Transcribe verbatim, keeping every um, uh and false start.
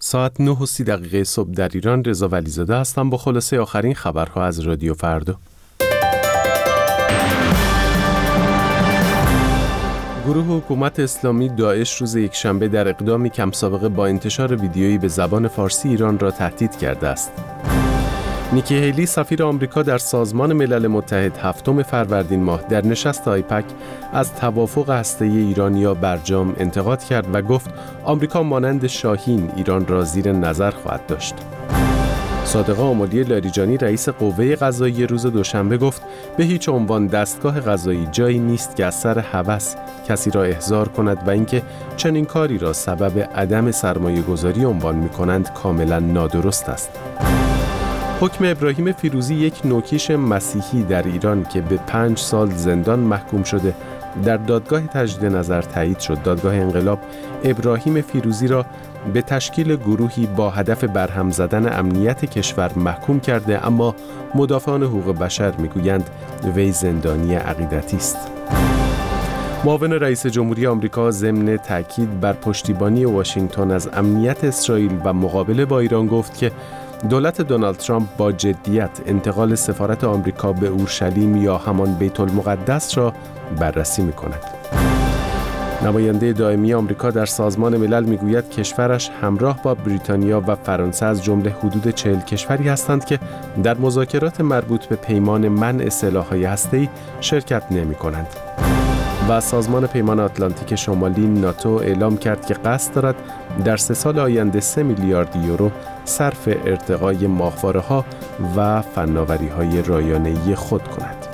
ساعت نه و سی دقیقه صبح در ایران. رضا ولیزاده هستم با خلاصه آخرین خبرها از رادیو فردا. گروه حکومت اسلامی داعش روز یکشنبه در اقدامی کم سابقه با انتشار ویدیویی به زبان فارسی ایران را تهدید کرده است. نیکی هیلی سفیر آمریکا در سازمان ملل متحد هفتم فروردین ماه در نشست آیپک از توافق هسته‌ای ایرانیا برجام انتقاد کرد و گفت آمریکا مانند شاهین ایران را زیر نظر خواهد داشت. صادقه آملی لاریجانی رئیس قوه قضاییه روز دوشنبه گفت به هیچ عنوان دستگاه قضایی جایی نیست که از سر هوس کسی را احضار کند و اینکه چنین کاری را سبب عدم سرمایه گذاری عنوان می کنند کاملا نادرست است. حکم ابراهیم فیروزی، یک نوکیش مسیحی در ایران که به پنج سال زندان محکوم شده، در دادگاه تجدید نظر تایید شد. دادگاه انقلاب ابراهیم فیروزی را به تشکیل گروهی با هدف برهم زدن امنیت کشور محکوم کرده، اما مدافعان حقوق بشر میگویند وی زندانی عقیدتی است. معاون رئیس جمهوری آمریکا ضمن تاکید بر پشتیبانی واشنگتن از امنیت اسرائیل و مقابله با ایران گفت که دولت دونالد ترامپ با جدیت انتقال سفارت آمریکا به اورشلیم یا همان بیت المقدس را بررسی می‌کند. نماینده دائمی آمریکا در سازمان ملل میگوید کشورش همراه با بریتانیا و فرانسه از جمله حدود چهل کشوری هستند که در مذاکرات مربوط به پیمان منع سلاح‌های هسته‌ای شرکت نمی‌کنند. و سازمان پیمان آتلانتیک شمالی ناتو اعلام کرد که قصد دارد در سه سال آینده سه میلیارد یورو صرف ارتقای ماهواره‌ها و فناوری‌های رایانه‌ای خود کند.